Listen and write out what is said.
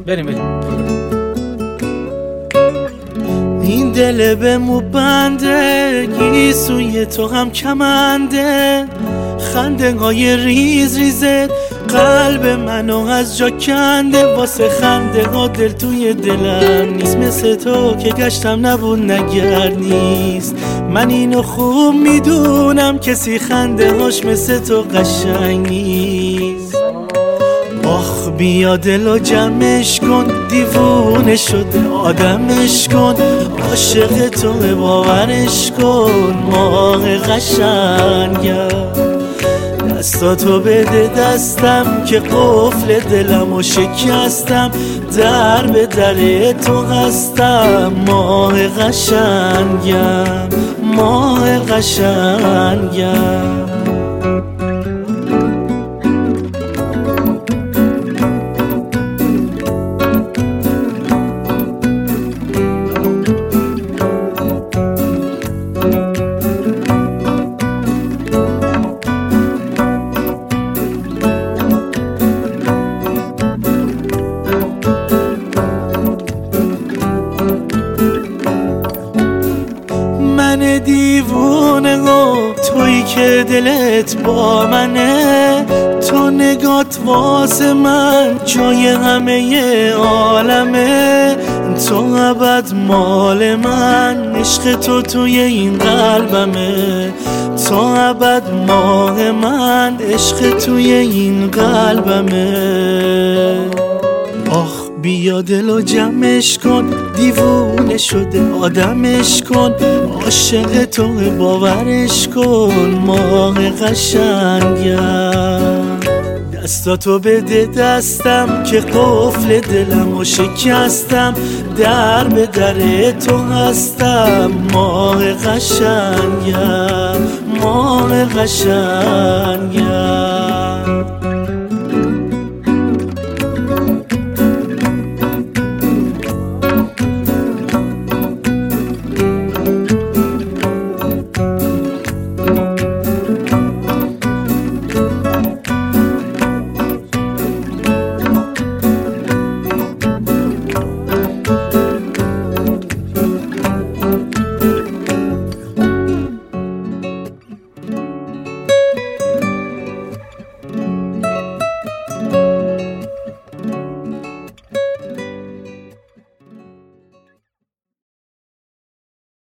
بریم. این دل به مو بنده، گیسوی تو هم کمنده، خنده های ریز ریزت قلب منو از جا کنده. واسه خنده ها دل توی دلم نیست، مثل تو که گشتم نبود نگر نیست. من اینو خوب میدونم کسی خنده هاش مثل تو قشنگ نیست. آخ بیا دلو جمعش کن، دیوونه شده آدمش کن، عاشق تو باورش کن ماه قشنگم. دستاتو بده دستم که قفل دلمو شکستم، در به در تو هستم ماه قشنگم، ماه قشنگم. من دیوونه و تویی که دلت با منه، تو نگات واسه من جای همه عالمه، تو ابد مال من، عشق تو توی این قلبمه، تو ابد ماه من، عشق توی این قلبمه. آخ بیا دلو جمعش کن، دیوونه شده آدمش کن، عاشق تو باورش کن ماه قشنگم. دستاتو بده دستم که قفل دلمو شکستم، در به در تو هستم ماه قشنگم، ماه قشنگم.